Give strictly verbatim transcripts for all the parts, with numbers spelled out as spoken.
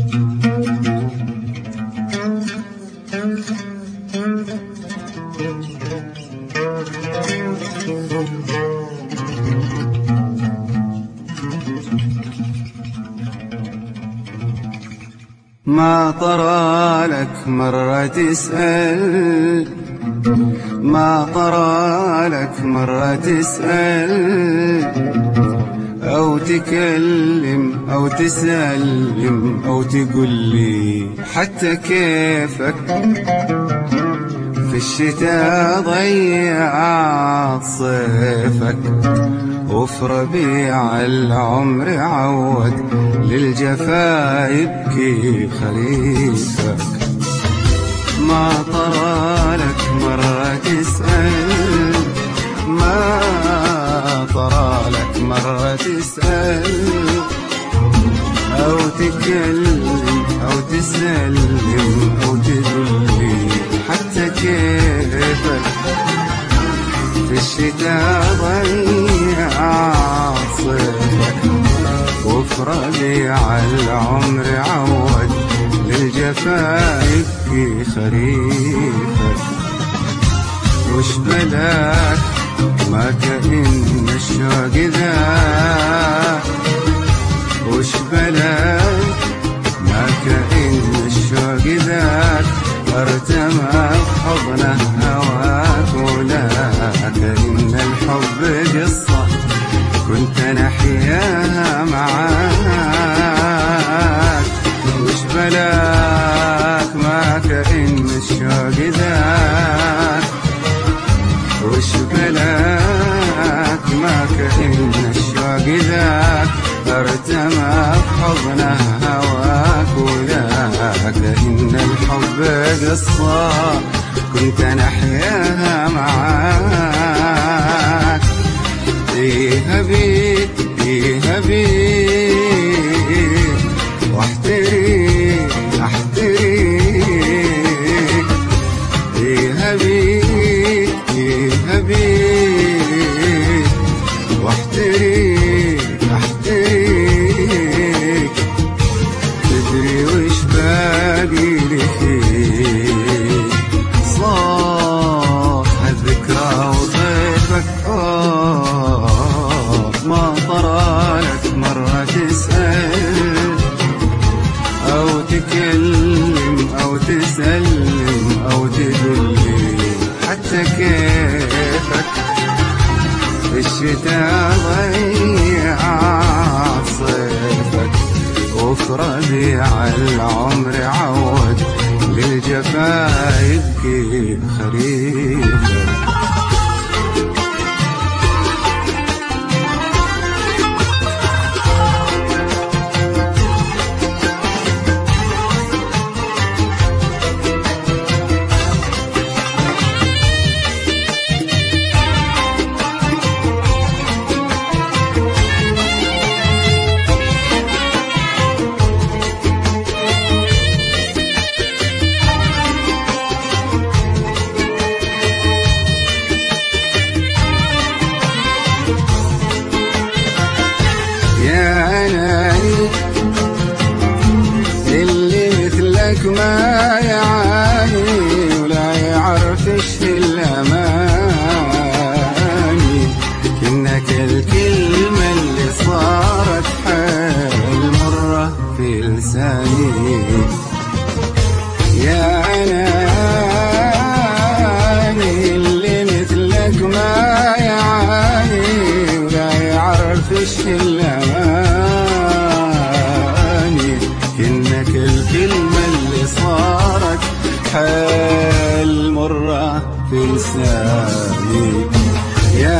ما طرى لك مرة تسأل، ما طرى لك مرة تسأل أو تكلم أو تسلم أو تقول لي حتى كيفك. في الشتاء ضيعت صيفك، وفي ربيع العمر عود للجفا يبكي خريفك. ما طرى لك مرة تسأل، ما طرى لك مرة تسأل أو تكلم أو تسلم أو تقولي حتى كيفك. في الشتاء ضيعت صيفك، وفي ربيع العمر عود للجفا يبكي خريفك. وش بلاك ما كأن الشوق ذاك، وش بلاك ما كأن الشوق ذاك ارتمى بحضنه هواك. ولاك إن الحب قصة كنت نحياها معاك. وش بلاك ما كأن الشوق ذاك، وش بلاك ما كأن الشوق ذاك ارتمى بحضنه هواك. ولاك إن الحب قصة كنت نحياها معاك. فيها بيك فيها بيك واحتريك احتريك. فيها بيك فيها بيك واحتريك احتريك. تدري وش باقي لي فيك؟ صوت هالذكرى وطيفك. آه ما طرى لك مرة تسأل أو تكلم أو تسلم أو تقولي حتى كيفك. في الشتاء ضيعت صيفك، وفي ربيع العمر عود للجفا يبكي خريفك. اللي مثلك ما يعاني ولا يعرفش الأماني. كأنك الكلمة اللي صارت حال مرة في لساني. يا أناني اللي مثلك ما يعاني ولا يعرفش الأماني. كأنك الكلمة اللي صارت حال مرة في لساني. يا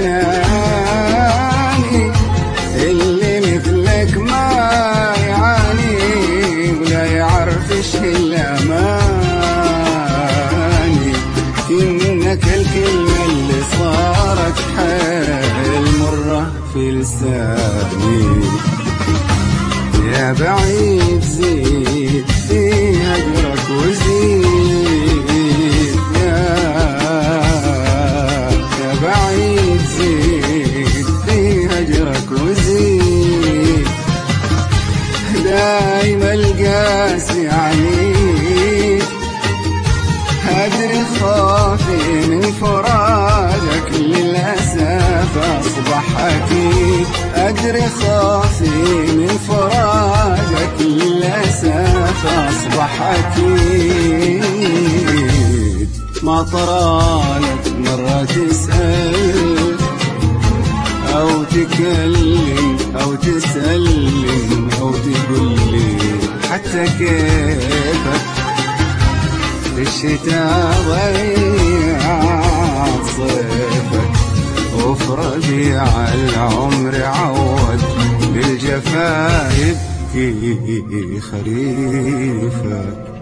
أناني اللي مثلك ما يعاني ولا يعرفش الأماني. كأنك الكلمة اللي صارت حال مرة في لساني. يا بعيد زيد في هجرك وزيد، يا يا بعيد زيد في هجرك وزيد. دايما القلب الناس يعنيك. أدري خوفي من فراقك للأسف أصبح أكيد. أدري خوفي من فراقك للأسف أصبح أكيد. ما طرالك مرة تسأل أو تكلم أو تسلم أو تقولي حتى كيفك في الشتاء ضيعت صيفك، وفي ربيع العمر عود بالجفا يبكي خريفك.